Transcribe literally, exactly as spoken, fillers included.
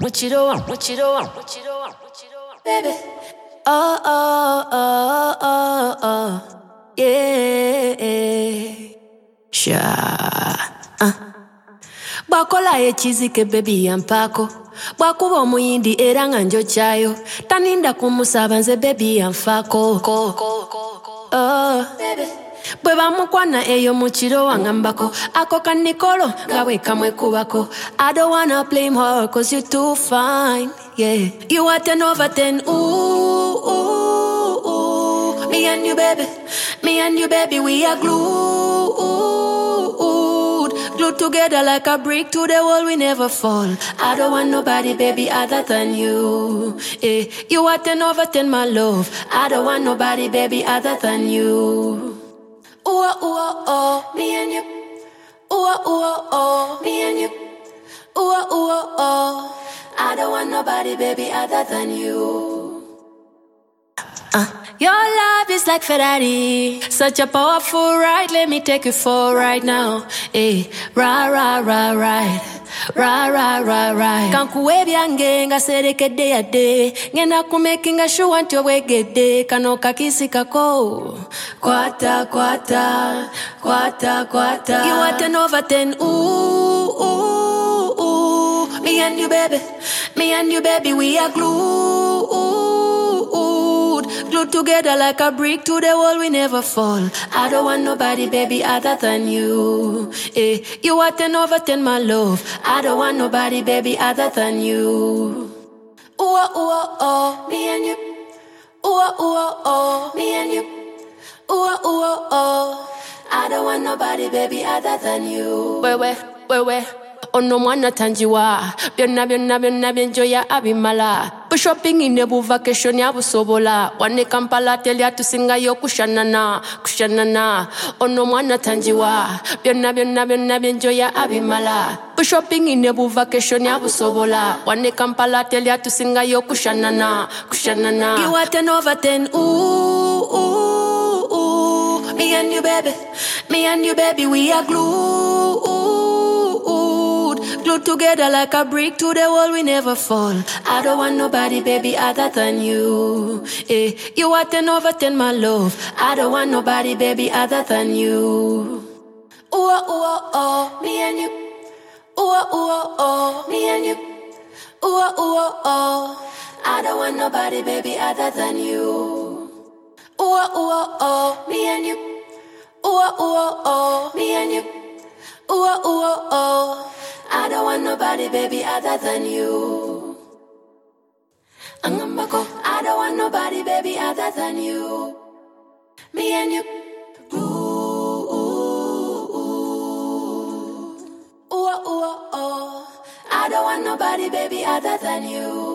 What you doing? What you doing? What you doing? What you doing? Baby. Oh, oh, oh, oh, oh. Yeah. Sha. Uh. Bakola ye chizike baby yampako. Bwakuba omuyindi era nga njochayo. Taninda kumusaba nze baby yanfako. Oh, baby. Bwe bamukwana eyo mu kiro wangambako. Ako kanikolo nga bwe kamwekubako. I don't wanna blame her cause you're too fine. Yeah, you are ten over ten. Ooh, ooh, ooh. Me and you baby, me and you baby, we are glued. Glued together like a brick to the wall, we never fall. I don't want nobody baby other than you. Yeah, you are ten over ten my love. I don't want nobody baby other than you. Ooh, ooh, oh, me and you. Ooh, ooh, oh, me and you. Ooh, ooh, oh. I don't want nobody, baby, other than you. Uh, your love is like Ferrari, such a powerful ride. Let me take you for right now. Hey, ra ra ra right, ra ra ra right. Kankuwe byange nga serekede ya de, ngena kumekinga sure ntyo wegede kano kakisi kako. Kwata kwata kwata kwata. You are ten over ten. Ooh ooh ooh. Me and you baby, me and you baby, we are glued. Glued together like a brick to the wall, we never fall. I don't want nobody, baby, other than you. Eh, you are ten over ten, my love. I don't want nobody, baby, other than you. Ooh, ooh, oh, me and you. Ooh, ooh, oh, me and you. Ooh, ooh, oh. I don't want nobody, baby, other than you. Where, where, where, where? Ono mwana tanjiwa byonna byonna byonna byenjoya abimala shopping inebu vacation yabusobola wane Kampala teli atusingayo kushanana kushanana ono mwana tanjiwa byonna byonna byonna byenjoya abimala shopping inebu vacation yabusobola wane Kampala teli atusingayo kushanana kushanana. You are ten over ten. Ooh ooh ooh. Me and you baby, me and you baby, we are glued. Glued together like a brick to the wall, we never fall. I don't want nobody, baby, other than you. Eh, you are ten over ten, my love. I don't want nobody, baby, other than you. Ooh, ooh, oh, me and you. Ooh, ooh, oh, me and you. Ooh, ooh, oh. I don't want nobody, baby, other than you. Ooh, ooh, oh, me and you. Ooh, ooh, oh, me and you. Ooh, ooh, oh. I don't want nobody, baby, other than you. Angambako, I don't want nobody, baby, other than you. Me and you. Ooh, ooh, ooh. Ooh, ooh, oh. I don't want nobody, baby, other than you.